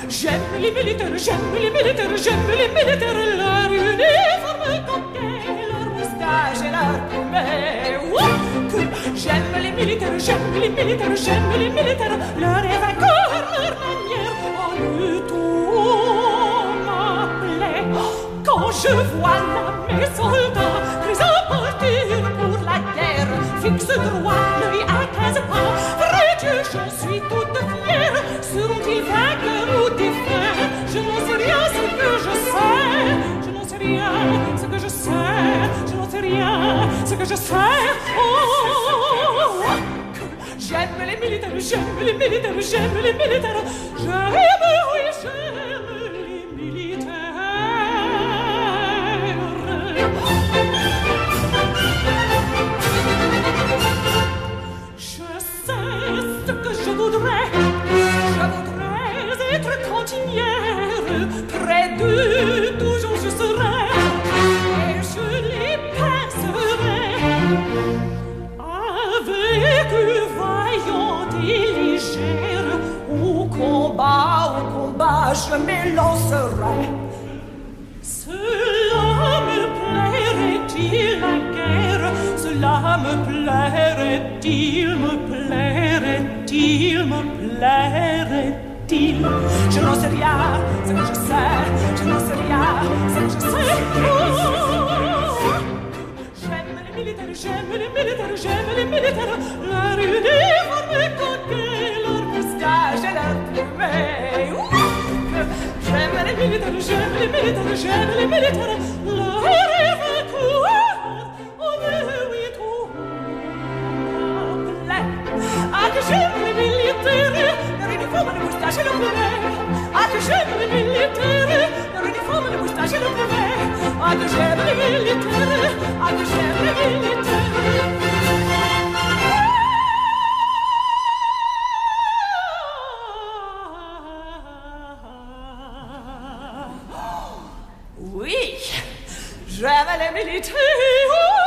J'aime les militaires, j'aime les militaires, j'aime les militaires, leur uniforme coquet, leur moustache et leur plumet. J'aime les militaires, j'aime les militaires, j'aime les militaires, leur vainqueur, leur manière, en tout m'appelait. Quand je vois là mes soldats, pris à partir pour la guerre, fixe droit, l'œil à 15 pas, vrai Dieu, j'en suis toute fière. Seront-ils vainqueurs ou défaits? Je n'en sais rien, ce que je sais. Je n'en sais rien, ce que je sais. Je n'en sais rien, ce que je sais. Oh, j'aime les militaires, j'aime les militaires, j'aime les militaires. J'aime, oui, j'aime les militaires. Je sais ce que je voudrais. Je voudrais être cantinière. Près d'eux, toujours je serai. Et je les pincerai. Avec eux vaillante et légère. Au combat, je m'élancerai. Cela me plairait-il la guerre? Cela me plairait-il, me plairait-il, me plairait-il? Je n'en sais rien, ce que je sais. Je n'en sais rien, ce que je sais. Oh, j'aime les militaires, j'aime les militaires, j'aime les militaires. Leur uniforme coquet, leur moustache et leur plumet. J'aime les militaires, j'aime les militaires, j'aime les militaires. Leur vainqueur, oh oui, tout m'appelait. Ah, que j'aime les militaires, leur uniforme, le moustache et le plumet. Ah, que j'aime les militaires, leur uniforme, le moustache et le plumet. Ah, que j'aime les militaires, ah, que j'aime les militaires. Oui, j'aime les militaires.